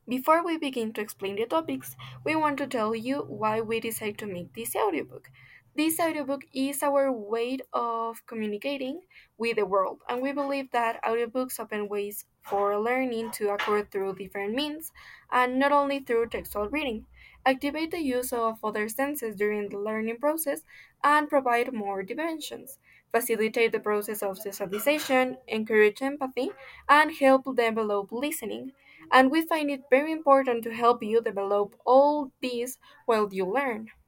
Before we begin to explain the topics, we want to tell you why we decided to make this audiobook. This audiobook is our way of communicating with the world, and we believe that audiobooks open ways for learning to occur through different means, and not only through textual reading, activate the use of other senses during the learning process, and provide more dimensions, facilitate the process of socialization, encourage empathy, and help develop listening. And we find it very important to help you develop all these while you learn.